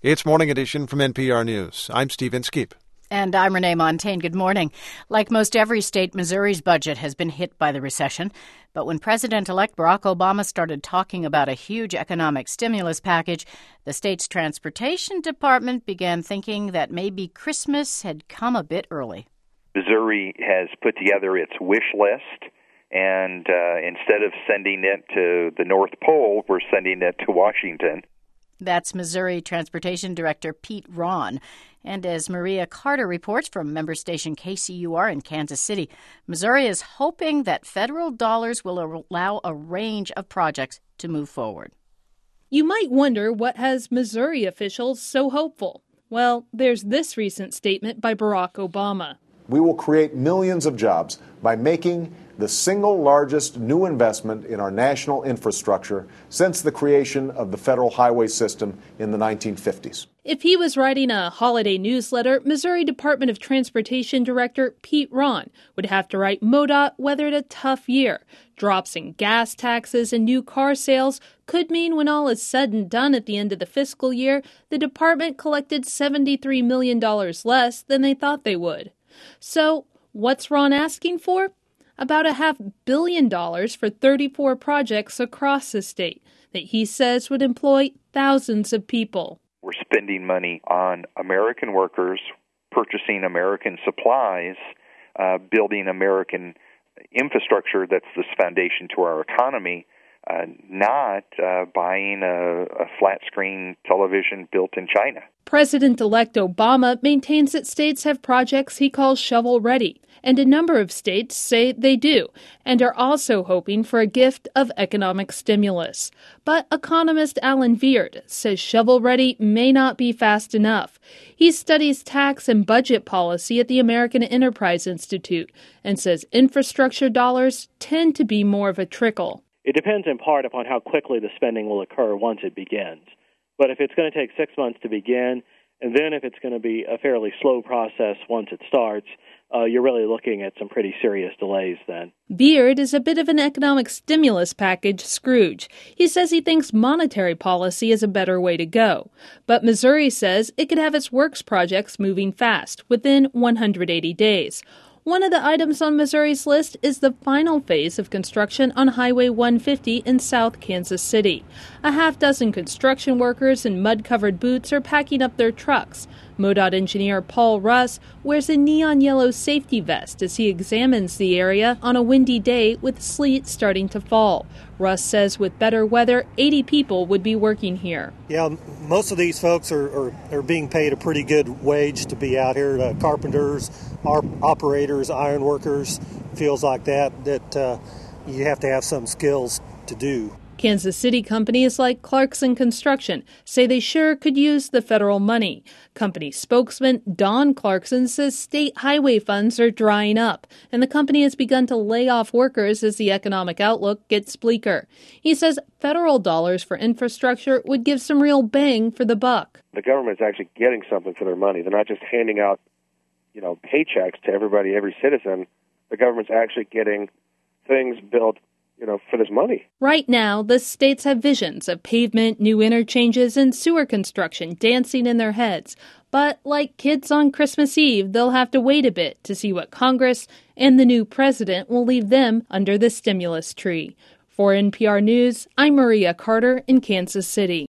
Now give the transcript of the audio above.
It's Morning Edition from NPR News. I'm Steve Inskeep. And I'm Renee Montaigne. Good morning. Like most every state, Missouri's budget has been hit by the recession. But when President-elect Barack Obama started talking about a huge economic stimulus package, the state's transportation department began thinking that maybe Christmas had come a bit early. Missouri has put together its wish list, and instead of sending it to the North Pole, we're sending it to Washington. That's Missouri Transportation Director Pete Rahn. And as Maria Carter reports from member station KCUR in Kansas City, Missouri is hoping that federal dollars will allow a range of projects to move forward. You might wonder what has Missouri officials so hopeful. Well, there's this recent statement by Barack Obama. We will create millions of jobs by making the single largest new investment in our national infrastructure since the creation of the federal highway system in the 1950s. If he was writing a holiday newsletter, Missouri Department of Transportation Director Pete Rahn would have to write MoDOT weathered a tough year. Drops in gas taxes and new car sales could mean when all is said and done at the end of the fiscal year, the department collected $73 million less than they thought they would. So, what's Rahn asking for? About $500 million for 34 projects across the state that he says would employ thousands of people. We're spending money on American workers, purchasing American supplies, building American infrastructure that's the foundation to our economy, not buying a flat-screen television built in China. President-elect Obama maintains that states have projects he calls shovel-ready, and a number of states say they do, and are also hoping for a gift of economic stimulus. But economist Alan Veard says shovel-ready may not be fast enough. He studies tax and budget policy at the American Enterprise Institute and says infrastructure dollars tend to be more of a trickle. It depends in part upon how quickly the spending will occur once it begins. But if it's going to take 6 months to begin, and then if it's going to be a fairly slow process once it starts, you're really looking at some pretty serious delays then. Beard is a bit of an economic stimulus package Scrooge. He says he thinks monetary policy is a better way to go. But Missouri says it could have its works projects moving fast, within 180 days. One of the items on Missouri's list is the final phase of construction on Highway 150 in South Kansas City. A half dozen construction workers in mud-covered boots are packing up their trucks. MoDOT engineer Paul Russ wears a neon yellow safety vest as he examines the area on a windy day with sleet starting to fall. Russ says with better weather, 80 people would be working here. Yeah, most of these folks are being paid a pretty good wage to be out here. Carpenters, operators, iron workers, feels like that you have to have some skills to do. Kansas City companies like Clarkson Construction say they sure could use the federal money. Company spokesman Don Clarkson says state highway funds are drying up, and the company has begun to lay off workers as the economic outlook gets bleaker. He says federal dollars for infrastructure would give some real bang for the buck. The government's actually getting something for their money. They're not just handing out, paychecks to everybody, every citizen. The government's actually getting things built for this money. Right now, the states have visions of pavement, new interchanges, and sewer construction dancing in their heads. But like kids on Christmas Eve, they'll have to wait a bit to see what Congress and the new president will leave them under the stimulus tree. For NPR News, I'm Maria Carter in Kansas City.